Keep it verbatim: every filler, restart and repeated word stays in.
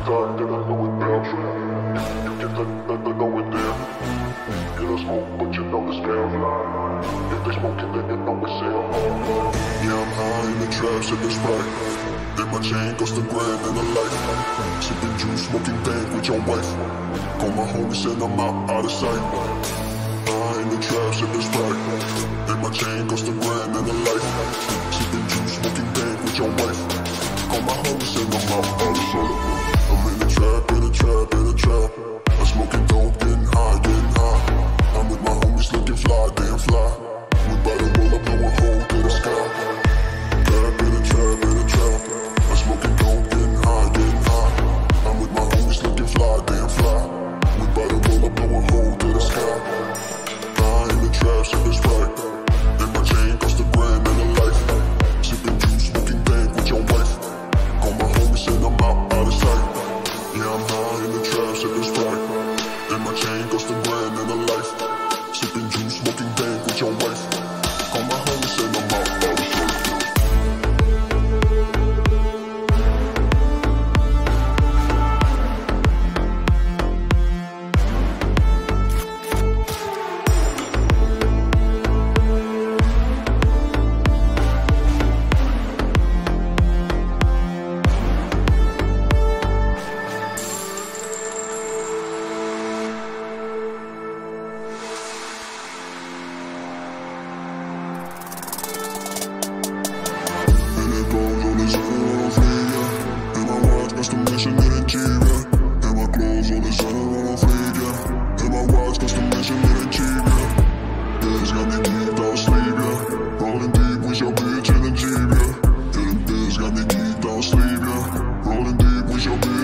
time, then I know it bound true. You can let, let, let know it there. Get a smoke, but you know it's bound. If they smoking, then you know it's hell. Yeah, I'm high in the trap, sipping Sprite. Then my chain cost a grand and a life. Sipping juice, smoking dank with your wife. Call my homies and I'm out, out of sight. High in the trap, sipping Sprite. Then my chain cost a grand and a life. Sipping juice, smoking dank with your wife. Call my homies and I'm out, out of sight. I'm in the trap, in the trap, in the trap. I'm smoking dope, getting high, getting high. I'm with my homies looking fly, damn fly. We bout to roll up, blowing hole to the sky. Trap, in the trap, in the trap. I'm smoking dope, getting high, getting high. I'm with my homies looking fly, damn fly. We bout to roll up, blowing hole to the sky. High in the trap, sipping Sprite. And my chain cost a grand and a life. Sipping juice, smoking dank with your wife. Call my homies and I'm out, out of sight. Yeah, I'm high in the trap, sipping Sprite. And my chain cost a grand and a life. Sipping juice, smoking dank with your wife. Call my homies and I'm out, out of sight. Rolling deep with your bitch